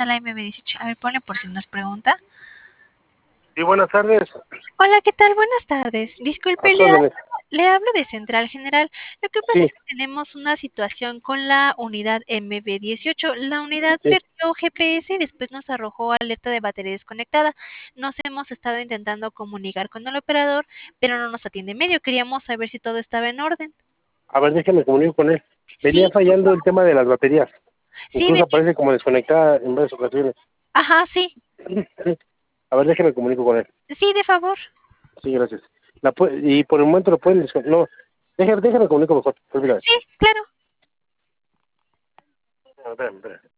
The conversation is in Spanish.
a la MB18. A ver, ponle por si nos pregunta. Sí, buenas tardes. Hola, ¿qué tal? Buenas tardes. A Disculpe, sus órdenes. le hablo de Central General. Lo que pasa Sí, es que tenemos una situación con la unidad MB18. La unidad sí. perdió GPS y después nos arrojó alerta de batería desconectada. Nos hemos estado intentando comunicar con el operador, pero no nos atiende medio. Queríamos saber si todo estaba en orden. A ver, déjame comunicar con él. Venía Sí, fallando el tema de las baterías. sí, Incluso aparece como desconectada en varias ocasiones. ajá, sí. Sí. A ver, déjame comunico con él. Sí, de favor. Sí, gracias. Y por el momento lo pueden desconectar. No, déjame comunico mejor. Pues mira, Sí, claro. espérame.